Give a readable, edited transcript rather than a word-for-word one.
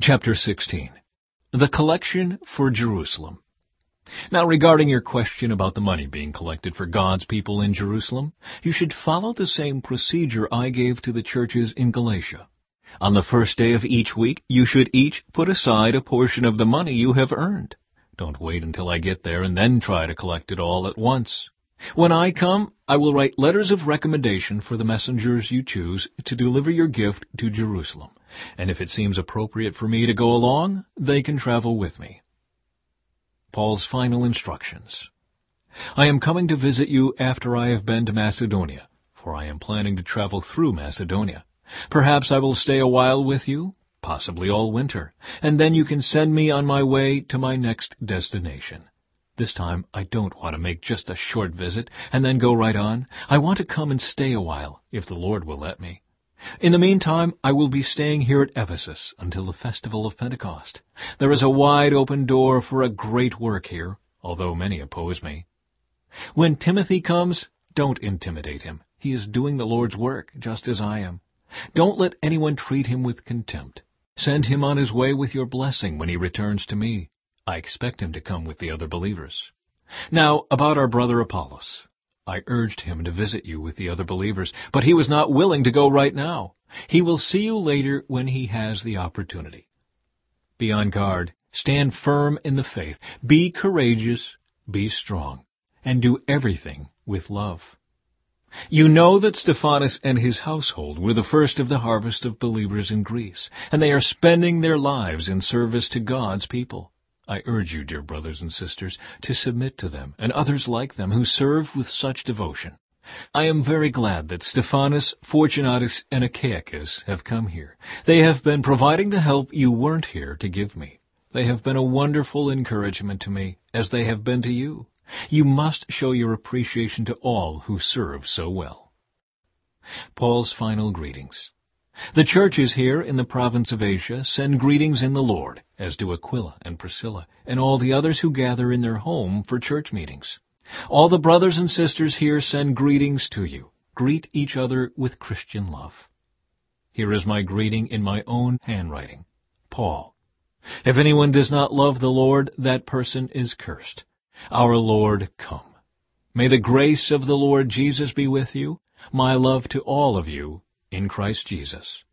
Chapter 16. The Collection for Jerusalem. Now, regarding your question about the money being collected for God's people in Jerusalem, you should follow the same procedure I gave to the churches in Galatia. On the first day of each week, you should each put aside a portion of the money you have earned. Don't wait until I get there and then try to collect it all at once. When I come, I will write letters of recommendation for the messengers you choose to deliver your gift to Jerusalem. And if it seems appropriate for me to go along, they can travel with me. Paul's final instructions. I am coming to visit you after I have been to Macedonia, for I am planning to travel through Macedonia. Perhaps I will stay a while with you, possibly all winter, and then you can send me on my way to my next destination. This time, I don't want to make just a short visit and then go right on. I want to come and stay a while, if the Lord will let me. In the meantime, I will be staying here at Ephesus until the festival of Pentecost. There is a wide open door for a great work here, although many oppose me. When Timothy comes, don't intimidate him. He is doing the Lord's work, just as I am. Don't let anyone treat him with contempt. Send him on his way with your blessing when he returns to me. I expect him to come with the other believers. Now, about our brother Apollos. I urged him to visit you with the other believers, but he was not willing to go right now. He will see you later when he has the opportunity. Be on guard, stand firm in the faith, be courageous, be strong, and do everything with love. You know that Stephanas and his household were the first of the harvest of believers in Greece, and they are spending their lives in service to God's people. I urge you, dear brothers and sisters, to submit to them and others like them who serve with such devotion. I am very glad that Stephanas, Fortunatus, and Achaicus have come here. They have been providing the help you weren't here to give me. They have been a wonderful encouragement to me, as they have been to you. You must show your appreciation to all who serve so well. Paul's final greetings. The churches here in the province of Asia send greetings in the Lord, as do Aquila and Priscilla, and all the others who gather in their home for church meetings. All the brothers and sisters here send greetings to you. Greet each other with Christian love. Here is my greeting in my own handwriting. Paul. If anyone does not love the Lord, that person is cursed. Our Lord, come. May the grace of the Lord Jesus be with you. My love to all of you in Christ Jesus.